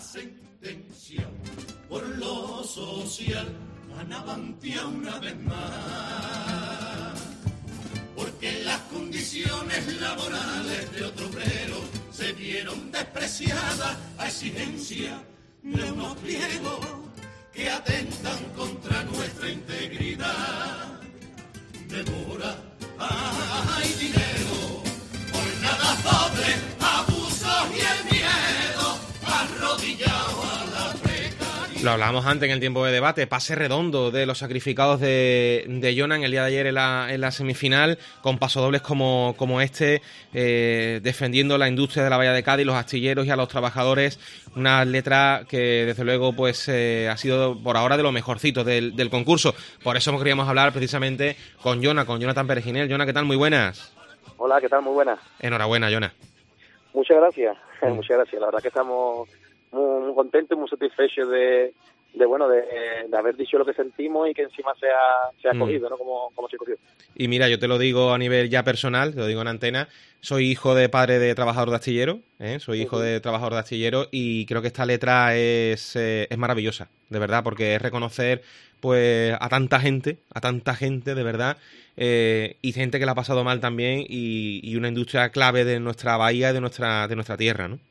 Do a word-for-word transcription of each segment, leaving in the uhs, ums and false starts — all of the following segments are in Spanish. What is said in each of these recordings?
sentencia por lo social anabantia una vez más, porque las condiciones laborales de otro obrero se vieron despreciadas a exigencia de unos pliegos que atentan contra nuestra integridad. Demora, hay dinero, por nada doble, abusos y el miedo, arrodillado a la precariedad. Lo hablábamos antes en el tiempo de debate, pase redondo de los sacrificados de, de Jona en el día de ayer en la, en la semifinal, con pasodobles como, como este, eh, defendiendo la industria de la Bahía de Cádiz, los astilleros y a los trabajadores. Una letra que desde luego pues eh, ha sido por ahora de lo mejorcito del, del concurso. Por eso queríamos hablar precisamente con Jona, con Jonathan Pereginel. Jona, ¿qué tal? Muy buenas. Hola, ¿qué tal? Muy buenas. Enhorabuena, Jona. Muchas gracias, Mm. muchas gracias. La verdad que estamos muy, muy contentos y muy satisfechos de, de bueno, de, de haber dicho lo que sentimos y que encima se ha, se ha Mm. cogido, ¿no? Como, como se cogió. Y mira, yo te lo digo a nivel ya personal, te lo digo en antena, soy hijo de padre de trabajador de astillero, ¿eh? soy hijo Ujú. de trabajador de astillero y creo que esta letra es, eh, es maravillosa, de verdad, porque es reconocer pues a tanta gente, a tanta gente, de verdad, eh, y gente que la ha pasado mal también y, y una industria clave de nuestra bahía y de nuestra, de nuestra tierra, ¿no?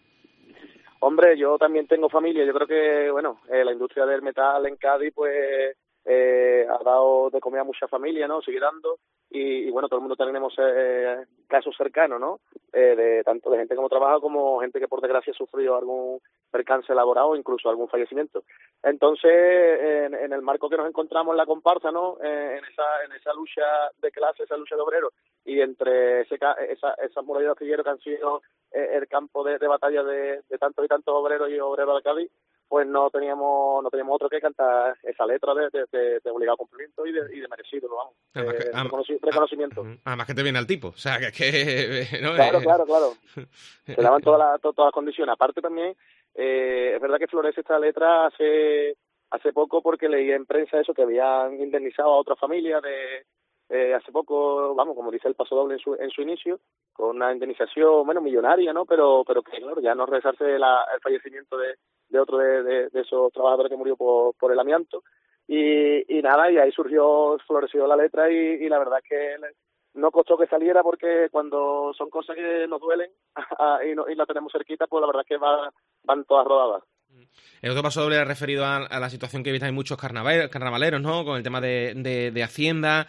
Hombre, yo también tengo familia. Yo creo que, bueno, eh, la industria del metal en Cádiz, pues, eh, ha dado de comer a mucha familia, ¿no? Sigue dando. Y, y bueno, todo el mundo tenemos eh, casos cercanos, ¿no? Eh, de tanto de gente como trabaja como gente que por desgracia sufrió algún percance laboral o incluso algún fallecimiento. Entonces, en, en el marco que nos encontramos en la comparsa, ¿no? Eh, en esa en esa lucha de clase, esa lucha de obreros, y entre ese, ca- esa, esas murallas de astilleros que han sido eh, el campo de, de batalla de, de tantos y tantos obreros y obreros de Cádiz, pues no teníamos no teníamos otro que cantar esa letra de, de, de, de obligado cumplimiento y de, y de merecido, ¿no? Vamos, Además que, eh, am- reconoci- reconocimiento. ah, además que te viene al tipo, o sea, que es que... ¿no? Claro, Eh, claro, claro. Se daban todas las to- todas las condiciones. Aparte también, eh, es verdad que florece esta letra hace hace poco porque leí en prensa eso, que habían indemnizado a otra familia de eh, hace poco, vamos, como dice el Paso Doble en su, en su inicio, con una indemnización, bueno, millonaria, ¿no? Pero pero que, claro, ya no rezarse la, el fallecimiento de, de otro de, de, de esos trabajadores que murió por, por el amianto. Y, y nada, y ahí surgió, floreció la letra y, y la verdad es que le- no costó que saliera porque cuando son cosas que nos duelen y, no, y la tenemos cerquita, pues la verdad es que va, van todas rodadas. El otro paso doble referido a, a la situación que hay muchos carnaval, carnavaleros, ¿no? Con el tema de, de, de Hacienda,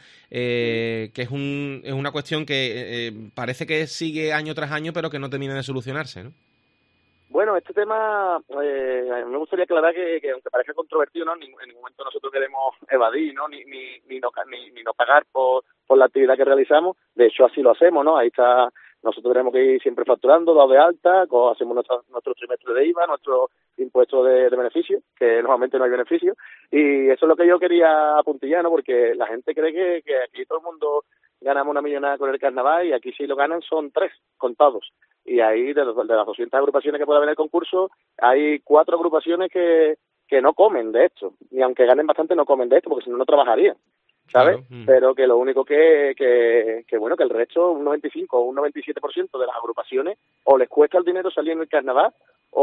eh, que es, un, es una cuestión que eh, parece que sigue año tras año, pero que no termina de solucionarse, ¿no? Bueno, este tema, eh, a mí me gustaría aclarar que, que aunque parezca controvertido, ¿no? En ningún, en ningún momento nosotros queremos evadir, ¿no? Ni, ni, ni, no, ni, ni no pagar por, por la actividad que realizamos. De hecho, así lo hacemos, ¿no? Ahí está, nosotros tenemos que ir siempre facturando, dado de alta, co- hacemos nuestro, nuestro trimestre de I V A, nuestro impuesto de, de beneficio, que normalmente no hay beneficio. Y eso es lo que yo quería apuntillar, ¿no? Porque la gente cree que, que aquí todo el mundo ganamos una millonada con el carnaval y aquí si lo ganan son tres contados. Y ahí, de, los- de las doscientas agrupaciones que puede haber en el concurso, hay cuatro agrupaciones que, que no comen de esto. Y aunque ganen bastante, no comen de esto, porque si no, no trabajarían, ¿sabes? Claro. Mm. Pero que lo único que, que, que, bueno, que el resto, un noventa y cinco o un noventa y siete por ciento de las agrupaciones, o les cuesta el dinero salir en el carnaval,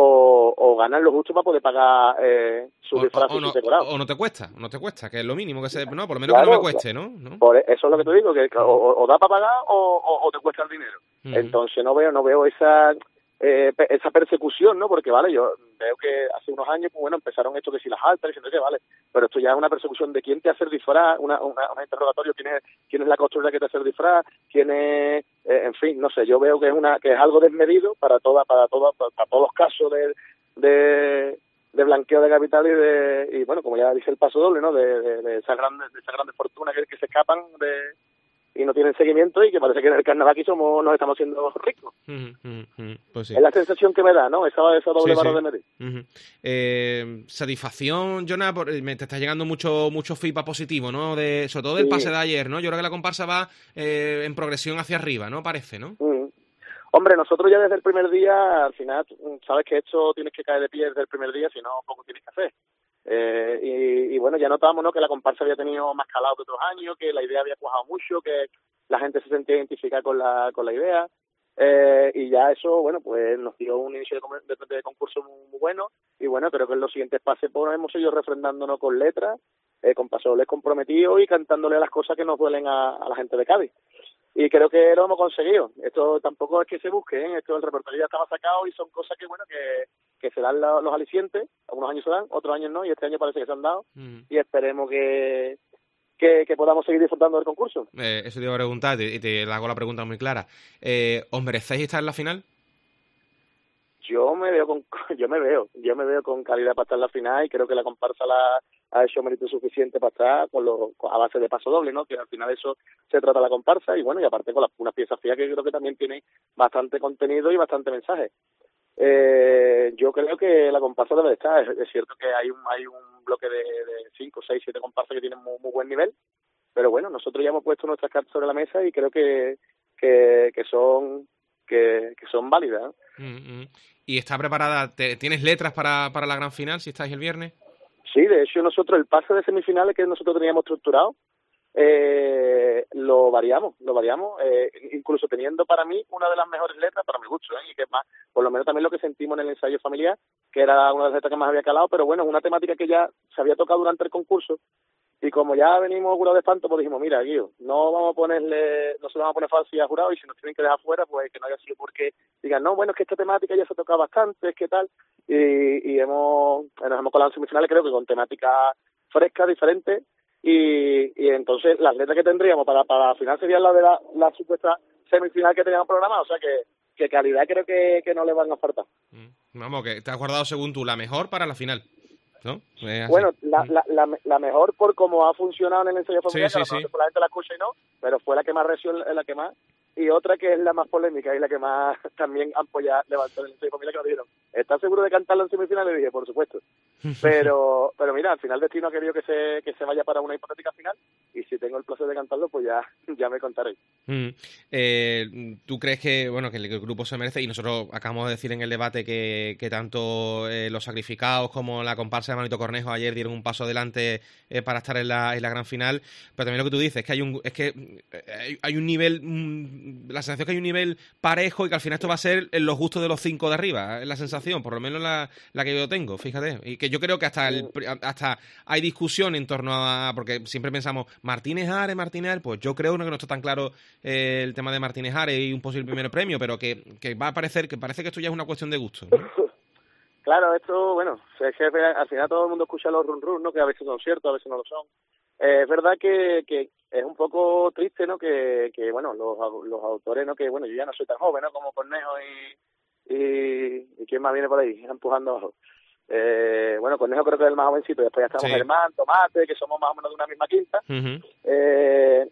o, o ganan lo justo para poder pagar eh, su O, disfraz o- o y no, su decorado. o no te cuesta, o no te cuesta, que es lo mínimo que se... No, por lo menos que no Claro, me cueste, ¿no? ¿No? Por eso es lo que te digo, que o, o da para pagar o, o, o te cuesta el dinero. Ujú. Entonces no veo no veo esa eh, pe- esa persecución, ¿no? Porque, vale, yo veo que hace unos años, pues bueno, empezaron esto que si las altas, diciendo que vale, pero esto ya es una persecución de quién te hace el disfraz, una, una, un interrogatorio, quién es, quién es la costurera que te hace el disfraz, quién es, eh, en fin, no sé, yo veo que es una que es algo desmedido para toda, para toda, para, para todos los casos de, de de blanqueo de capital y de y bueno, como ya dice el Paso Doble, ¿no? De, de, de esas grandes de esas grandes fortunas que, que se escapan de y no tienen seguimiento y que parece que en el carnaval aquí somos nos estamos haciendo ricos. Ujú, ujú, ujú. Pues sí. Es la sensación que me da, ¿no? Esa, esa doble Sí, vara sí. de medir. Ujú. Eh, satisfacción, Jonah, por- me te está llegando mucho mucho feedback positivo, ¿no? De, sobre todo del Sí. pase de ayer, ¿no? Yo creo que la comparsa va eh, en progresión hacia arriba, ¿no? Parece, ¿no? Mm. Hombre, nosotros ya desde el primer día, al final, sabes que esto tienes que caer de pie desde el primer día, si no, poco tienes que hacer. Eh, y, y bueno, ya notábamos, ¿no?, que la comparsa había tenido más calado que otros años, que la idea había cuajado mucho, que la gente se sentía identificada con la, con la idea. Eh, y ya eso, bueno, pues nos dio un inicio de, com- de, de concurso muy, muy bueno, y bueno, creo que en los siguientes pases pues, hemos seguido refrendándonos con letras, eh, con pasodobles comprometidos y cantándole las cosas que nos duelen a, a la gente de Cádiz. Y creo que lo hemos conseguido. Esto tampoco es que se busque, ¿eh? Esto el repertorio ya estaba sacado y son cosas que, bueno, que, que se dan la, los alicientes, algunos años se dan, otros años no, y este año parece que se han dado, mm. y esperemos que, que, que podamos seguir disfrutando del concurso. Eh, eso te iba a preguntar, y te, te hago la pregunta muy clara. Eh, ¿Os merecéis estar en la final? Yo me veo con, yo me veo, yo me veo con calidad para estar en la final, y creo que la comparsa la ha hecho mérito suficiente para estar con los, a base de paso doble, ¿no? Que al final eso se trata la comparsa, y bueno, y aparte con las, unas piezas fías que creo que también tienen bastante contenido y bastante mensaje. Eh, yo creo que la comparsa debe estar. Es, es cierto que hay un hay un bloque de, de cinco, seis, siete comparsas que tienen muy, muy buen nivel, pero bueno, nosotros ya hemos puesto nuestras cartas sobre la mesa y creo que que, que son que, que son válidas, ¿eh? Mm-hmm. ¿Y está preparada? Te, ¿Tienes letras para, para la gran final si estáis el viernes? Sí, de hecho nosotros el pase de semifinales que nosotros teníamos estructurado eh, lo variamos, lo variamos, eh, incluso teniendo para mí una de las mejores letras para mi gusto, ¿eh? Y que es más, por lo menos también lo que sentimos en el ensayo familiar, que era una de las letras que más había calado, pero bueno, es una temática que ya se había tocado durante el concurso, y como ya venimos jurados de espanto, pues dijimos, mira, Guido, no vamos a ponerle, no se lo vamos a poner fácil a jurado, y si nos tienen que dejar fuera, pues que no haya sido porque digan, no, bueno, es que esta temática ya se ha tocado bastante, es que tal, y, y hemos nos hemos colado en semifinales, creo que con temática fresca, diferente, y, y entonces las letras que tendríamos para, para la final serían las de la, la supuesta semifinal que teníamos programada, o sea que, que calidad creo que, que no le van a faltar. Vamos, que te has guardado según tú la mejor para la final, ¿no? Bueno, la, la, la, la mejor por cómo ha funcionado en el ensayo familiar, sí, sí, que sí. no, la gente la escucha y no, pero fue la que más reció, la que más, y otra que es la más polémica y la que más también ampolla levantó en el ensayo familiar, que nos dijeron, ¿estás seguro de cantarlo en semifinal? Le dije, por supuesto. Pero pero mira, al final Destino ha querido que se que se vaya para una hipotética final, y si tengo el placer de cantarlo, pues ya ya me contaré. Mm. Eh, ¿Tú crees que bueno que el, que el grupo se merece? Y nosotros acabamos de decir en el debate que, que tanto eh, los sacrificados como la comparsa de Manito Cornejo ayer dieron un paso adelante eh, para estar en la, en la gran final, pero también lo que tú dices es que hay un es que hay, hay un nivel mm, la sensación es que hay un nivel parejo y que al final esto va a ser en los gustos de los cinco de arriba, es la sensación, por lo menos la, la que yo tengo, fíjate, y que yo creo que hasta el, hasta hay discusión en torno a, porque siempre pensamos Martínez Ares, Martínez Ares, pues yo creo que no está tan claro eh, el tema de Martínez Ares y un posible primer premio, pero que, que va a parecer, que parece que esto ya es una cuestión de gusto, ¿no? Claro, esto, bueno, es que al final todo el mundo escucha los run run, ¿no? Que a veces son ciertos, a veces no lo son. Eh, es verdad que, que es un poco triste, ¿no? Que, que bueno, los, los autores, ¿no? Que bueno, yo ya no soy tan joven, ¿no? Como Cornejo y, y, y quién más viene por ahí empujando abajo. Eh, bueno, Cornejo creo que es el más jovencito, después ya estamos sí. Germán, Tomate, que somos más o menos de una misma quinta. Uh-huh. eh,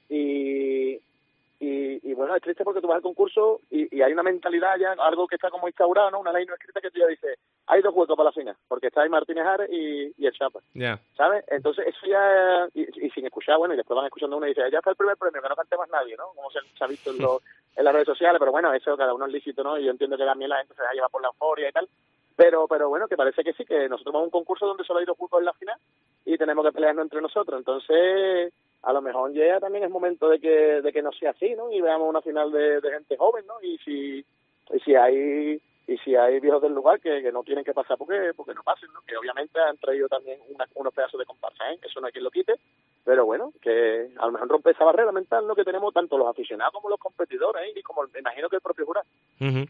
y, y, y bueno, es triste porque tú vas al concurso y, y hay una mentalidad ya, algo que está como instaurado, ¿no? Una ley no escrita que tú ya dices, hay dos huecos para la final, porque está ahí Martínez Ares y, y el Chapa, yeah. ¿sabes? Entonces eso ya, y, y sin escuchar, bueno, y después van escuchando uno y dice, ya está el primer premio, que no cante más nadie, ¿no? Como se, se ha visto en, lo, en las redes sociales, pero bueno, eso cada uno es lícito, ¿no? Y yo entiendo que también la gente se la lleva por la euforia y tal, pero pero bueno, que parece que sí, que nosotros vamos a un concurso donde solo hay dos huecos en la final y tenemos que pelearnos entre nosotros, entonces a lo mejor ya también es momento de que de que no sea así, ¿no? Y veamos una final de, de gente joven, ¿no? Y si y si hay y si hay viejos del lugar que, que no tienen que pasar porque porque no pasen, ¿no? Que obviamente han traído también una, unos pedazos de comparsa, ¿eh? Eso no hay quien lo quite, pero bueno, que a lo mejor rompe esa barrera mental, ¿no? Que tenemos tanto los aficionados como los competidores, ¿eh? Y como me imagino que el propio jurado. Uh-huh.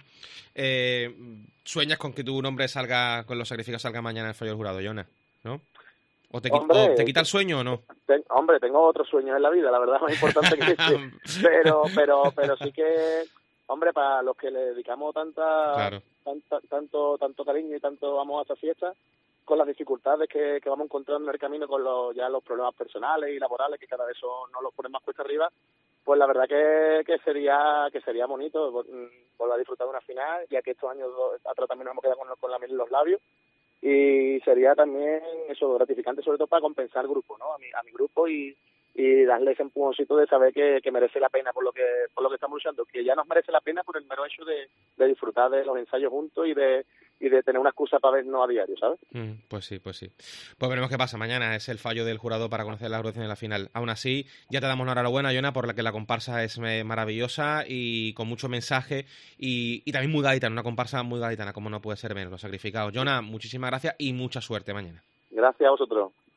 eh, ¿Sueñas con que tu nombre salga, con los sacrificios salga mañana en el fallo del jurado, Jonas? ¿No? ¿O te, hombre, o te quita el sueño o no? Ten, hombre, tengo otros sueños en la vida, la verdad, más importante que este. pero, pero, pero sí que, hombre, para los que le dedicamos tanta, claro. tanta, tanto, tanto cariño y tanto amor a esta fiesta, con las dificultades que, que vamos encontrando en el camino, con los, ya los problemas personales y laborales, que cada vez son, nos los ponen más cuesta arriba, pues la verdad que, que sería que sería bonito volver a disfrutar de una final, ya que estos años atrás también nos hemos quedado con, con la miel en los labios. Y sería también eso gratificante, sobre todo para compensar al grupo, ¿no? A mi, a mi grupo y, y darle ese empujoncito de saber que, que merece la pena por lo que por lo que estamos luchando, que ya nos merece la pena por el mero hecho de, de disfrutar de los ensayos juntos y de y de tener una excusa para vernos a diario, ¿sabes? Mm, pues sí, pues sí. Pues veremos qué pasa. Mañana es el fallo del jurado para conocer la agrupación de la final. Aún así, ya te damos la enhorabuena, Jonah, por la que la comparsa es eh, maravillosa y con mucho mensaje y, y también muy gaditana, una comparsa muy gaditana, como no puede ser menos, los sacrificados. Jonah, muchísimas gracias y mucha suerte mañana. Gracias a vosotros.